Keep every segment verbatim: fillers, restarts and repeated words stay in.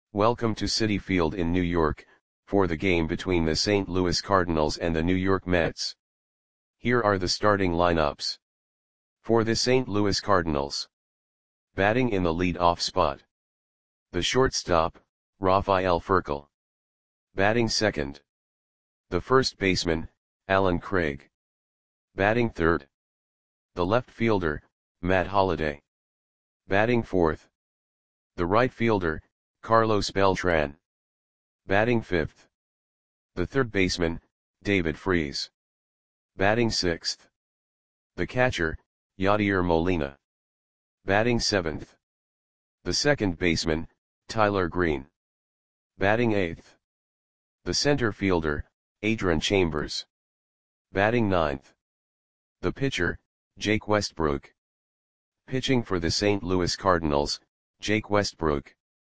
Welcome to Citi Field in New York, for the game between the Saint Louis Cardinals and the New York Mets. Here are the starting lineups. For the Saint Louis Cardinals. Batting in the lead-off spot. The shortstop, Rafael Furcal. Batting second. The first baseman, Allen Craig. Batting third. The left fielder, Matt Holliday. Batting fourth. The right fielder, Carlos Beltran. Batting fifth. The third baseman, David Freese. Batting sixth. The catcher, Yadier Molina. Batting seventh. The second baseman, Tyler Green. Batting eighth. The center fielder, Adrian Chambers. Batting ninth. The pitcher, Jake Westbrook. Pitching for the Saint Louis Cardinals, Jake Westbrook.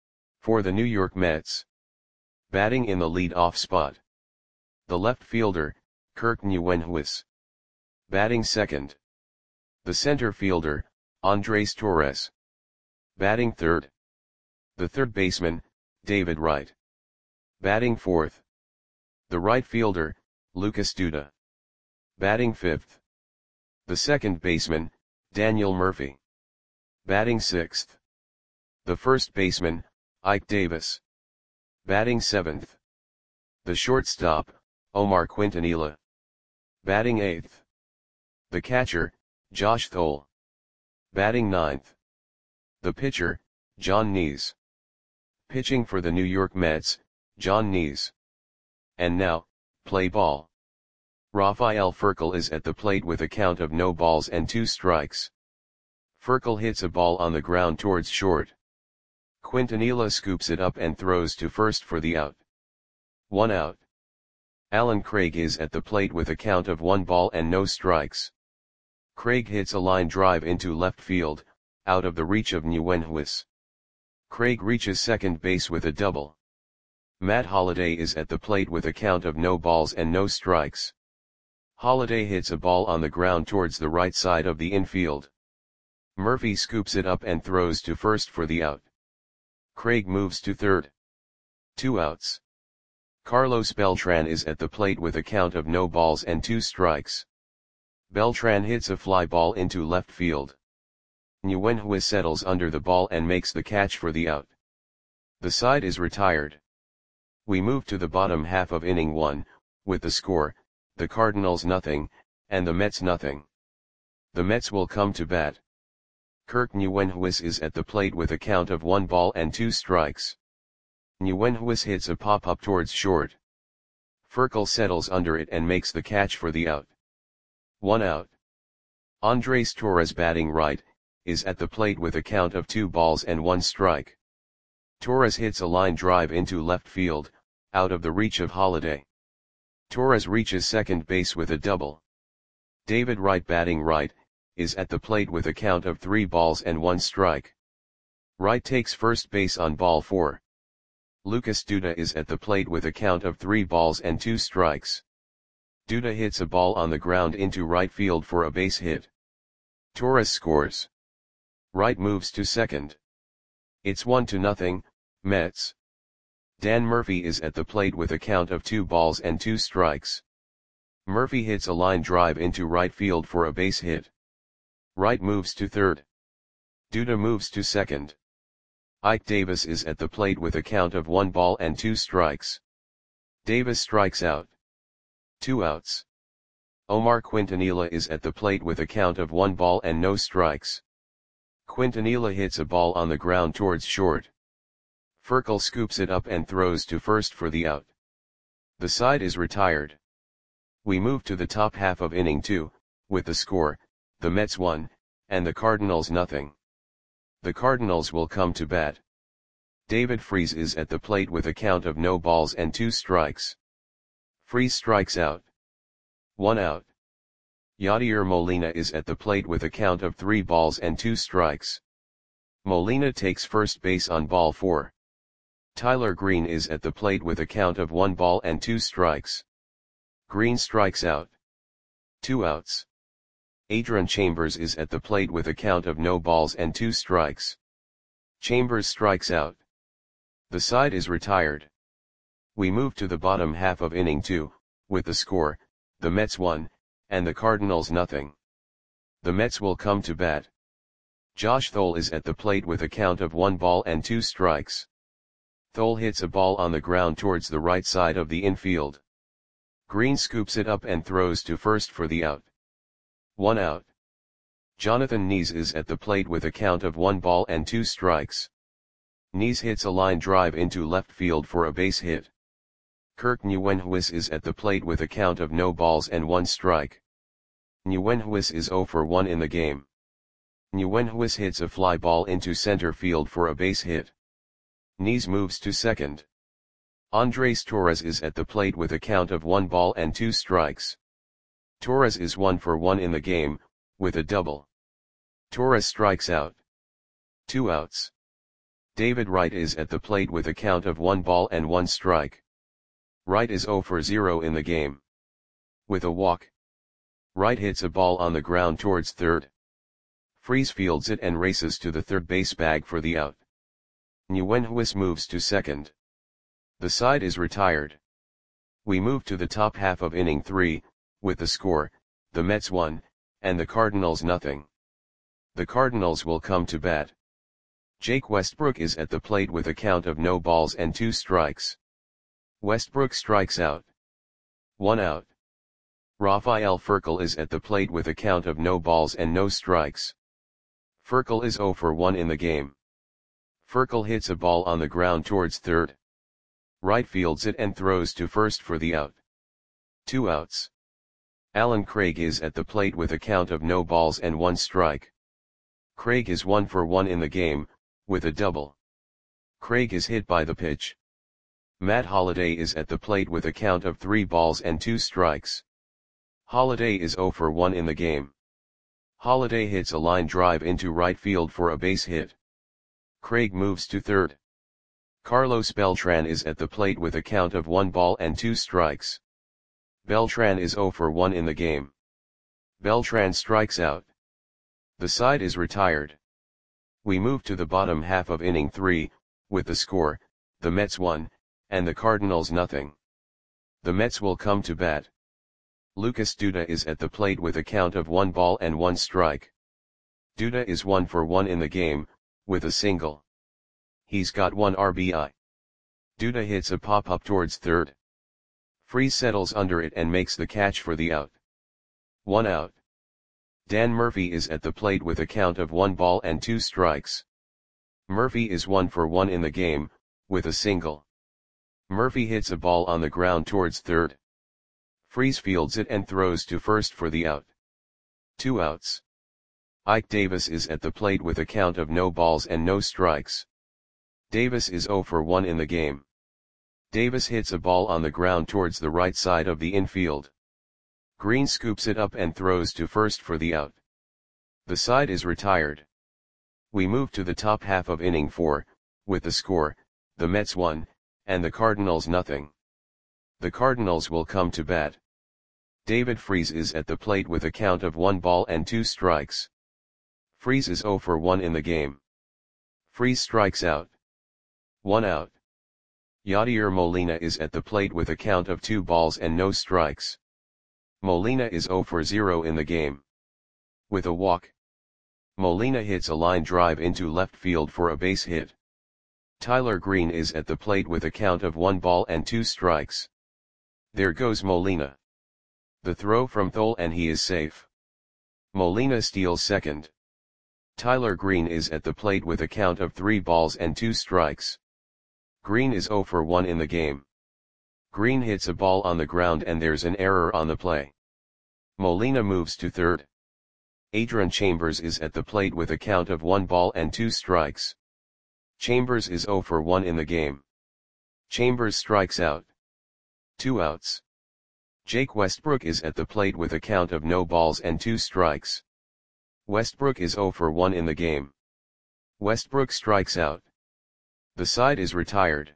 For the New York Mets. Batting in the lead-off spot. The left fielder, Kirk Nieuwenhuis. Batting second. The center fielder, Andres Torres. Batting third. The third baseman, David Wright. Batting fourth. The right fielder, Lucas Duda. Batting fifth. The second baseman, Daniel Murphy. Batting sixth. The first baseman, Ike Davis. Batting seventh. The shortstop, Omar Quintanilla. Batting eighth. The catcher, Josh Thole. Batting ninth. The pitcher, John Nees. Pitching for the New York Mets, John Nees. And now, play ball. Rafael Furcal is at the plate with a count of no balls and two strikes. Furcal hits a ball on the ground towards short. Quintanilla scoops it up and throws to first for the out. One out. Allen Craig is at the plate with a count of one ball and no strikes. Craig hits a line drive into left field, out of the reach of Nieuwenhuis. Craig reaches second base with a double. Matt Holliday is at the plate with a count of no balls and no strikes. Holliday hits a ball on the ground towards the right side of the infield. Murphy scoops it up and throws to first for the out. Craig moves to third. Two outs. Carlos Beltran is at the plate with a count of no balls and two strikes. Beltran hits a fly ball into left field. Nieuwenhuis settles under the ball and makes the catch for the out. The side is retired. We move to the bottom half of inning one, with the score, the Cardinals nothing, and the Mets nothing. The Mets will come to bat. Kirk Nieuwenhuis is at the plate with a count of one ball and two strikes. Nieuwenhuis hits a pop-up towards short. Furcal settles under it and makes the catch for the out. One out. Andres Torres, batting right, is at the plate with a count of two balls and one strike. Torres hits a line drive into left field, out of the reach of Holliday. Torres reaches second base with a double. David Wright, batting right, is at the plate with a count of three balls and one strike. Wright takes first base on ball four. Lucas Duda is at the plate with a count of three balls and two strikes. Duda hits a ball on the ground into right field for a base hit. Torres scores. Wright moves to second. It's one to nothing, Mets. Dan Murphy is at the plate with a count of two balls and two strikes. Murphy hits a line drive into right field for a base hit. Wright moves to third. Duda moves to second. Ike Davis is at the plate with a count of one ball and two strikes. Davis strikes out. Two outs. Omar Quintanilla is at the plate with a count of one ball and no strikes. Quintanilla hits a ball on the ground towards short. Furcal scoops it up and throws to first for the out. The side is retired. We move to the top half of inning two, with the score, the Mets one, and the Cardinals nothing. The Cardinals will come to bat. David Freese is at the plate with a count of no balls and two strikes. Freese strikes out. One out. Yadier Molina is at the plate with a count of three balls and two strikes. Molina takes first base on ball four. Tyler Green is at the plate with a count of one ball and two strikes. Green strikes out. Two outs. Adrian Chambers is at the plate with a count of no balls and two strikes. Chambers strikes out. The side is retired. We move to the bottom half of inning two, with the score, the Mets one, and the Cardinals nothing. The Mets will come to bat. Josh Thole is at the plate with a count of one ball and two strikes. Thole hits a ball on the ground towards the right side of the infield. Green scoops it up and throws to first for the out. One out. Jonathan Nies is at the plate with a count of one ball and two strikes. Nies hits a line drive into left field for a base hit. Kirk Nguyenhuis is at the plate with a count of no balls and one strike. Nguyenhuis is zero for one in the game. Nguyenhuis hits a fly ball into center field for a base hit. Nies moves to second. Andres Torres is at the plate with a count of one ball and two strikes. Torres is one for one in the game, with a double. Torres strikes out. Two outs. David Wright is at the plate with a count of one ball and one strike. Wright is zero for zero in the game. With a walk. Wright hits a ball on the ground towards third. Freese fields it and races to the third base bag for the out. Nguyenhuis moves to second. The side is retired. We move to the top half of inning three, with the score, the Mets one, and the Cardinals nothing. The Cardinals will come to bat. Jake Westbrook is at the plate with a count of no balls and two strikes. Westbrook strikes out. One out. Rafael Furcal is at the plate with a count of no balls and no strikes. Furcal is zero for one in the game. Furcal hits a ball on the ground towards third. Wright fields it and throws to first for the out. Two outs. Alan Craig is at the plate with a count of no balls and one strike. Craig is one for one in the game, with a double. Craig is hit by the pitch. Matt Holliday is at the plate with a count of three balls and two strikes. Holliday is zero for one in the game. Holliday hits a line drive into right field for a base hit. Craig moves to third. Carlos Beltran is at the plate with a count of one ball and two strikes. Beltran is zero for one in the game. Beltran strikes out. The side is retired. We move to the bottom half of inning three, with the score, the Mets one, and the Cardinals nothing. The Mets will come to bat. Lucas Duda is at the plate with a count of one ball and one strike. Duda is one for one in the game, with a single. He's got one R B I. Duda hits a pop-up towards third. Freese settles under it and makes the catch for the out. One out. Dan Murphy is at the plate with a count of one ball and two strikes. Murphy is one for one in the game, with a single. Murphy hits a ball on the ground towards third. Freese fields it and throws to first for the out. Two outs. Ike Davis is at the plate with a count of no balls and no strikes. Davis is zero for one in the game. Davis hits a ball on the ground towards the right side of the infield. Green scoops it up and throws to first for the out. The side is retired. We move to the top half of inning four, with the score, the Mets one, and the Cardinals nothing. The Cardinals will come to bat. David Freese is at the plate with a count of one ball and two strikes. Freese is zero for one in the game. Freese strikes out. One out. Yadier Molina is at the plate with a count of two balls and no strikes. Molina is zero for zero in the game. With a walk. Molina hits a line drive into left field for a base hit. Tyler Green is at the plate with a count of one ball and two strikes. There goes Molina. The throw from Thole and he is safe. Molina steals second. Tyler Green is at the plate with a count of three balls and two strikes. Green is zero for one in the game. Green hits a ball on the ground and there's an error on the play. Molina moves to third. Adrian Chambers is at the plate with a count of one ball and two strikes. Chambers is zero for one in the game. Chambers strikes out. Two outs. Jake Westbrook is at the plate with a count of no balls and two strikes. Westbrook is zero for one in the game. Westbrook strikes out. The side is retired.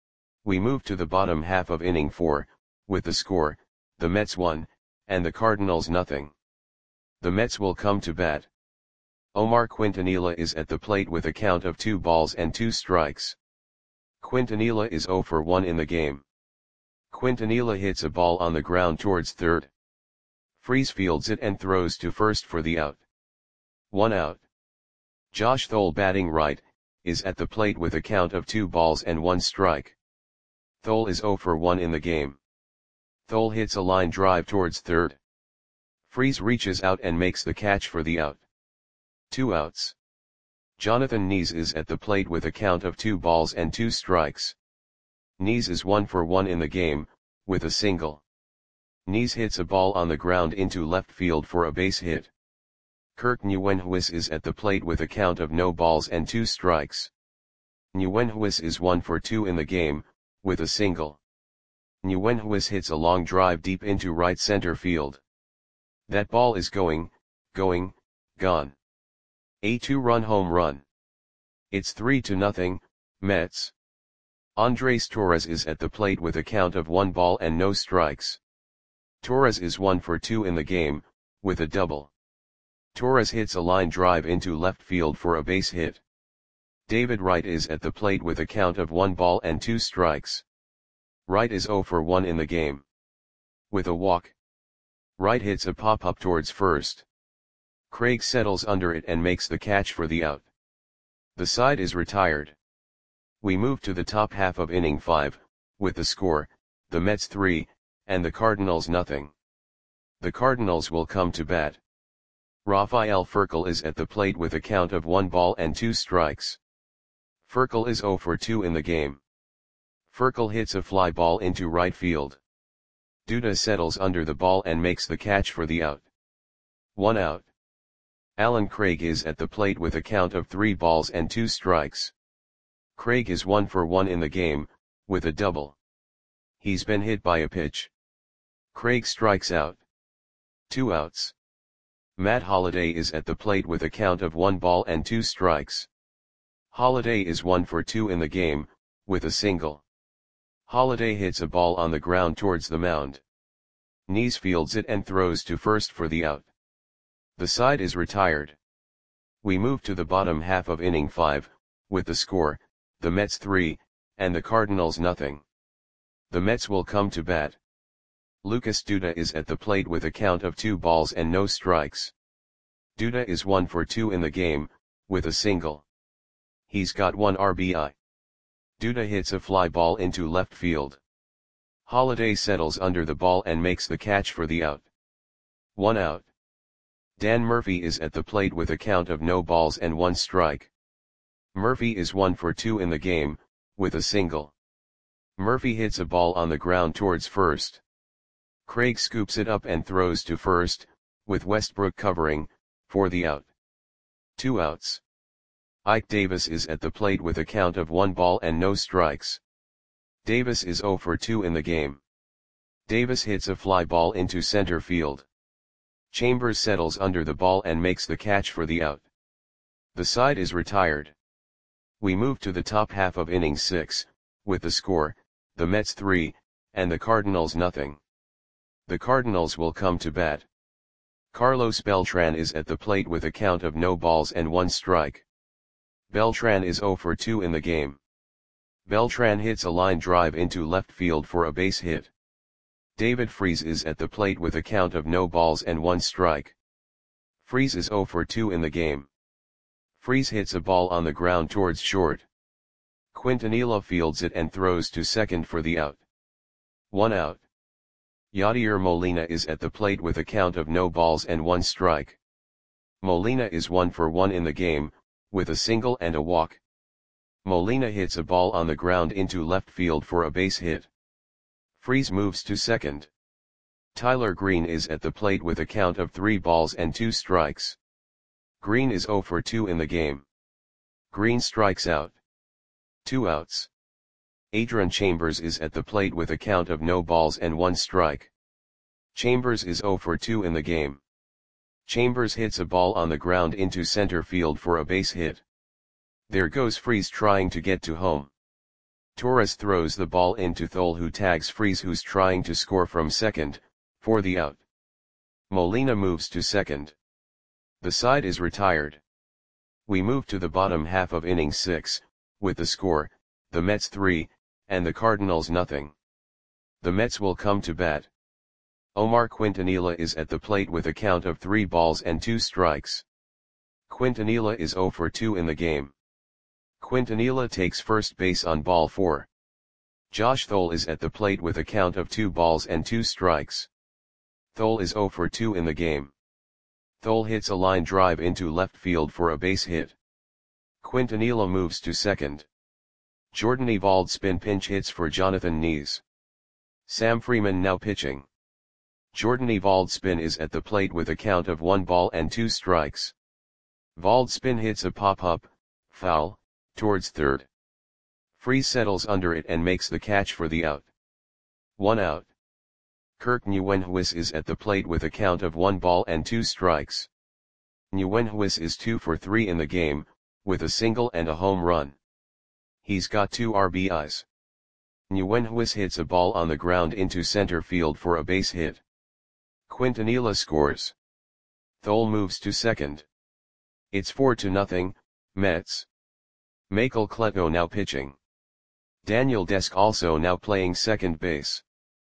We move to the bottom half of inning four, with the score, the Mets one, and the Cardinals nothing. The Mets will come to bat. Omar Quintanilla is at the plate with a count of two balls and two strikes. Quintanilla is zero for one in the game. Quintanilla hits a ball on the ground towards third. Freese fields it and throws to first for the out. One out. Josh Thole, batting right, is at the plate with a count of two balls and one strike. Thole is zero for one in the game. Thole hits a line drive towards third. Freese reaches out and makes the catch for the out. Two outs. Jonathan Nees is at the plate with a count of two balls and two strikes. Nees is one for one in the game, with a single. Nees hits a ball on the ground into left field for a base hit. Kirk Nieuwenhuis is at the plate with a count of no balls and two strikes. Nieuwenhuis is one for two in the game, with a single. Nieuwenhuis hits a long drive deep into right center field. That ball is going, going, gone. A two-run home run. It's three to nothing, Mets. Andres Torres is at the plate with a count of one ball and no strikes. Torres is one for two in the game, with a double. Torres hits a line drive into left field for a base hit. David Wright is at the plate with a count of one ball and two strikes. Wright is zero for one in the game. With a walk. Wright hits a pop-up towards first. Craig settles under it and makes the catch for the out. The side is retired. We move to the top half of inning five, with the score, the Mets three, and the Cardinals nothing. The Cardinals will come to bat. Rafael Furcal is at the plate with a count of one ball and two strikes. Furcal is zero for two in the game. Furcal hits a fly ball into right field. Duda settles under the ball and makes the catch for the out. One out. Alan Craig is at the plate with a count of three balls and two strikes. Craig is one for one in the game, with a double. He's been hit by a pitch. Craig strikes out. Two outs. Matt Holliday is at the plate with a count of one ball and two strikes. Holliday is one for two in the game, with a single. Holliday hits a ball on the ground towards the mound. Nees fields it and throws to first for the out. The side is retired. We move to the bottom half of inning five, with the score, the Mets three, and the Cardinals nothing. The Mets will come to bat. Lucas Duda is at the plate with a count of two balls and no strikes. Duda is one for two in the game, with a single. He's got one R B I. Duda hits a fly ball into left field. Holliday settles under the ball and makes the catch for the out. One out. Dan Murphy is at the plate with a count of no balls and one strike. Murphy is one for two in the game, with a single. Murphy hits a ball on the ground towards first. Craig scoops it up and throws to first, with Westbrook covering, for the out. Two outs. Ike Davis is at the plate with a count of one ball and no strikes. Davis is zero for two in the game. Davis hits a fly ball into center field. Chambers settles under the ball and makes the catch for the out. The side is retired. We move to the top half of inning six, with the score, the Mets three, and the Cardinals nothing. The Cardinals will come to bat. Carlos Beltran is at the plate with a count of no balls and one strike. Beltran is zero for two in the game. Beltran hits a line drive into left field for a base hit. David Freese is at the plate with a count of no balls and one strike. Freese is zero for two in the game. Freese hits a ball on the ground towards short. Quintanilla fields it and throws to second for the out. One out. Yadier Molina is at the plate with a count of no balls and one strike. Molina is one for one in the game, with a single and a walk. Molina hits a ball on the ground into left field for a base hit. Freese moves to second. Tyler Green is at the plate with a count of three balls and two strikes. Green is zero for two in the game. Green strikes out. Two outs. Adrian Chambers is at the plate with a count of no balls and one strike. Chambers is zero for two in the game. Chambers hits a ball on the ground into center field for a base hit. There goes Freese trying to get to home. Torres throws the ball into Thole, who tags Freese, who's trying to score from second, for the out. Molina moves to second. The side is retired. We move to the bottom half of inning six, with the score, the Mets three, and the Cardinals nothing. The Mets will come to bat. Omar Quintanilla is at the plate with a count of three balls and two strikes. Quintanilla is zero for two in the game. Quintanilla takes first base on ball four. Josh Thole is at the plate with a count of two balls and two strikes. Thole is zero for two in the game. Thole hits a line drive into left field for a base hit. Quintanilla moves to second. Jordan Eovaldi spin pinch hits for Jonathan Nies. Sam Freeman now pitching. Jordan Eovaldi spin is at the plate with a count of one ball and two strikes. Eovaldi spin hits a pop-up, foul, towards third. Freese settles under it and makes the catch for the out. One out. Kirk Nguyenhuis is at the plate with a count of one ball and two strikes. Nguyenhuis is two for three in the game, with a single and a home run. He's got two R B Is. Nguyenhuis hits a ball on the ground into center field for a base hit. Quintanilla scores. Thole moves to second. It's four to nothing, Mets. Michael Cleto now pitching. Daniel Desk also now playing second base.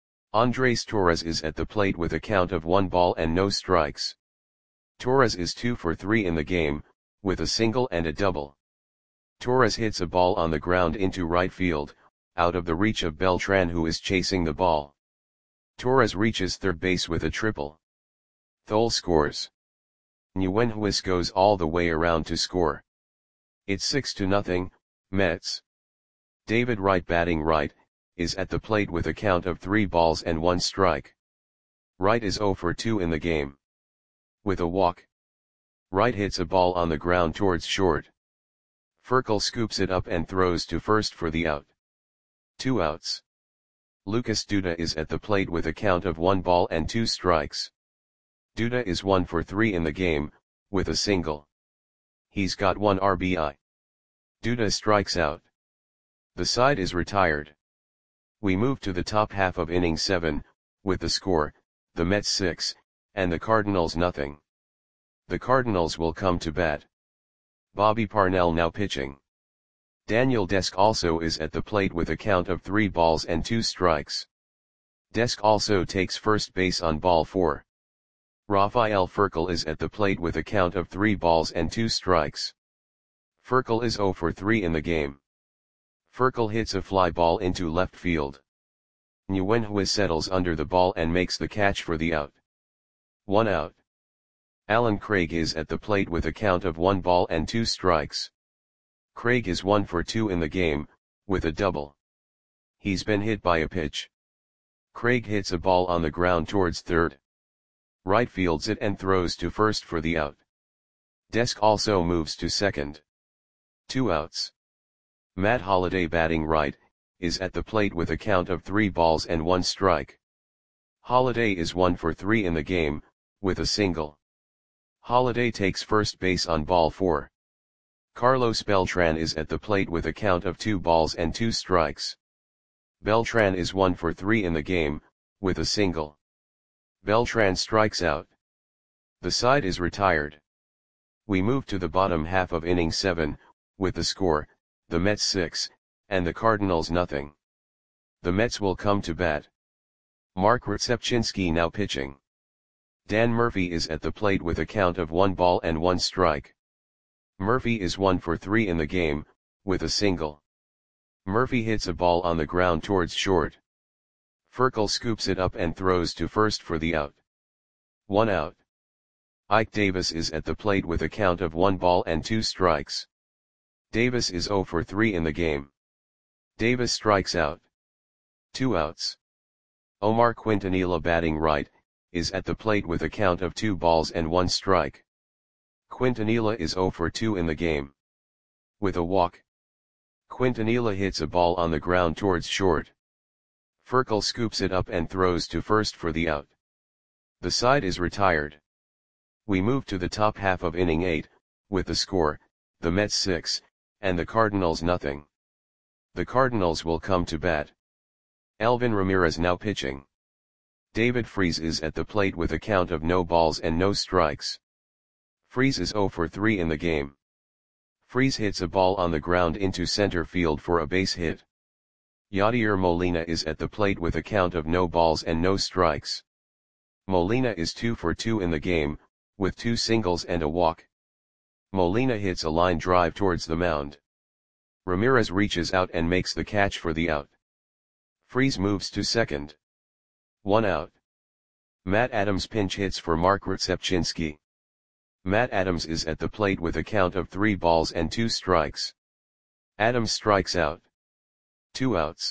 Andres Torres is at the plate with a count of one ball and no strikes. Torres is two for three in the game, with a single and a double. Torres hits a ball on the ground into right field, out of the reach of Beltran, who is chasing the ball. Torres reaches third base with a triple. Thole scores. Nguyenhuis goes all the way around to score. It's six to nothing, Mets. David Wright batting right, is at the plate with a count of three balls and one strike. Wright is zero for two in the game. With a walk. Wright hits a ball on the ground towards short. Furkel scoops it up and throws to first for the out. Two outs. Lucas Duda is at the plate with a count of one ball and two strikes. Duda is one for three in the game, with a single. He's got one R B I. Duda strikes out. The side is retired. We move to the top half of inning seven, with the score, the Mets six, and the Cardinals nothing. The Cardinals will come to bat. Bobby Parnell now pitching. Daniel Desk also is at the plate with a count of three balls and two strikes. Desk also takes first base on ball four. Rafael Furkel is at the plate with a count of three balls and two strikes. Furkel is zero for three in the game. Furkel hits a fly ball into left field. Nguyenhuis settles under the ball and makes the catch for the out. One out. Alan Craig is at the plate with a count of one ball and two strikes. Craig is one for two in the game, with a double. He's been hit by a pitch. Craig hits a ball on the ground towards third. Right fields it and throws to first for the out. Desk also moves to second. Two outs. Matt Holliday batting right, is at the plate with a count of three balls and one strike. Holliday is one for three in the game, with a single. Holliday takes first base on ball four. Carlos Beltran is at the plate with a count of two balls and two strikes. Beltran is one for three in the game, with a single. Beltran strikes out. The side is retired. We move to the bottom half of inning seven, with the score, the Mets six, and the Cardinals nothing. The Mets will come to bat. Mark Rzepczynski now pitching. Dan Murphy is at the plate with a count of one ball and one strike. Murphy is one for three in the game, with a single. Murphy hits a ball on the ground towards short. Furkel scoops it up and throws to first for the out. One out. Ike Davis is at the plate with a count of one ball and two strikes. Davis is zero for three in the game. Davis strikes out. Two outs. Omar Quintanilla batting right, is at the plate with a count of two balls and one strike. Quintanilla is zero for two in the game. With a walk. Quintanilla hits a ball on the ground towards short. Furkel scoops it up and throws to first for the out. The side is retired. We move to the top half of inning eight, with the score, the Mets six, and the Cardinals nothing. The Cardinals will come to bat. Elvin Ramirez now pitching. David Freese is at the plate with a count of no balls and no strikes. Freese is zero for three in the game. Freese hits a ball on the ground into center field for a base hit. Yadier Molina is at the plate with a count of no balls and no strikes. Molina is two for two in the game, with two singles and a walk. Molina hits a line drive towards the mound. Ramirez reaches out and makes the catch for the out. Freese moves to second. One out. Matt Adams pinch hits for Mark Rzepczynski. Matt Adams is at the plate with a count of three balls and two strikes. Adams strikes out. Two outs.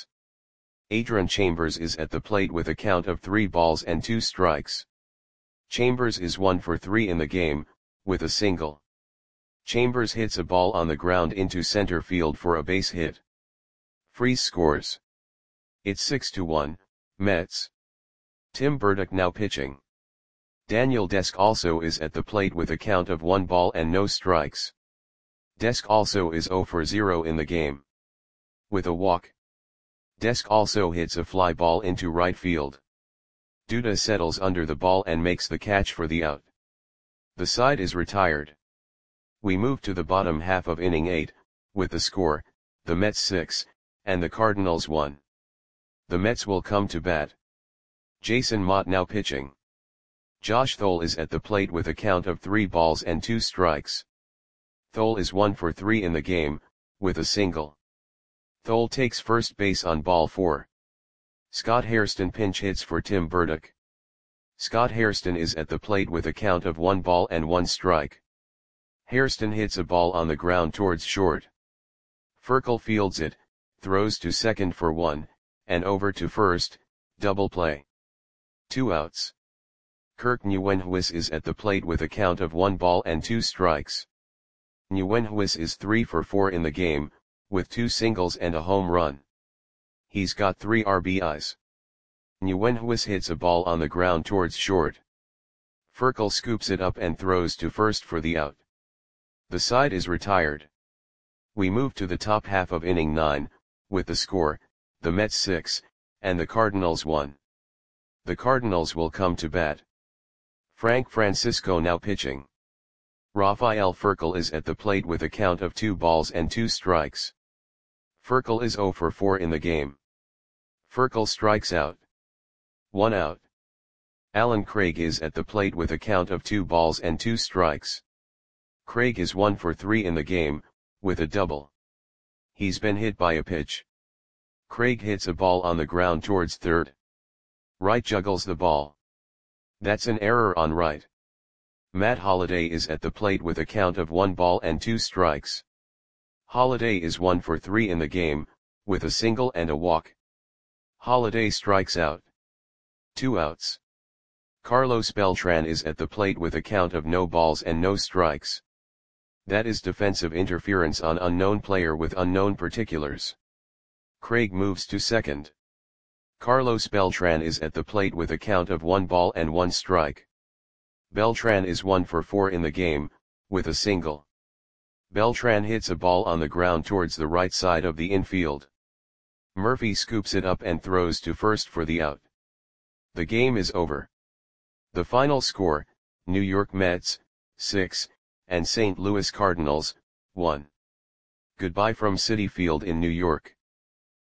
Adrian Chambers is at the plate with a count of three balls and two strikes. Chambers is one for three in the game, with a single. Chambers hits a ball on the ground into center field for a base hit. Freese scores. It's six to one, Mets. Tim Burdick now pitching. Daniel Desk also is at the plate with a count of one ball and no strikes. Desk also is zero for zero in the game. With a walk. Desk also hits a fly ball into right field. Duda settles under the ball and makes the catch for the out. The side is retired. We move to the bottom half of inning eight, with the score, the Mets six, and the Cardinals one. The Mets will come to bat. Jason Motte now pitching. Josh Thole is at the plate with a count of three balls and two strikes. Thole is one for three in the game, with a single. Thole takes first base on ball four. Scott Hairston pinch hits for Tim Burdick. Scott Hairston is at the plate with a count of one ball and one strike. Hairston hits a ball on the ground towards short. Furkel fields it, throws to second for one, and over to first, double play. Two outs. Kirk Nieuwenhuis is at the plate with a count of one ball and two strikes. Nieuwenhuis is three for four in the game, with two singles and a home run. He's got three R B Is. Nieuwenhuis hits a ball on the ground towards short. Furkel scoops it up and throws to first for the out. The side is retired. We move to the top half of inning nine, with the score, the Mets six, and the Cardinals one. The Cardinals will come to bat. Frank Francisco now pitching. Rafael Furkel is at the plate with a count of two balls and two strikes. Furkel is zero for four in the game. Furkel strikes out. One out. Alan Craig is at the plate with a count of two balls and two strikes. Craig is one for three in the game, with a double. He's been hit by a pitch. Craig hits a ball on the ground towards third. Right juggles the ball. That's an error on right. Matt Holliday is at the plate with a count of one ball and two strikes. Holliday is one for three in the game, with a single and a walk. Holliday strikes out. Two outs. Carlos Beltran is at the plate with a count of no balls and no strikes. That is defensive interference on unknown player with unknown particulars. Craig moves to second. Carlos Beltran is at the plate with a count of one ball and one strike. Beltran is one for four in the game, with a single. Beltran hits a ball on the ground towards the right side of the infield. Murphy scoops it up and throws to first for the out. The game is over. The final score, New York Mets, six, and Saint Louis Cardinals, one. Goodbye from Citi Field in New York.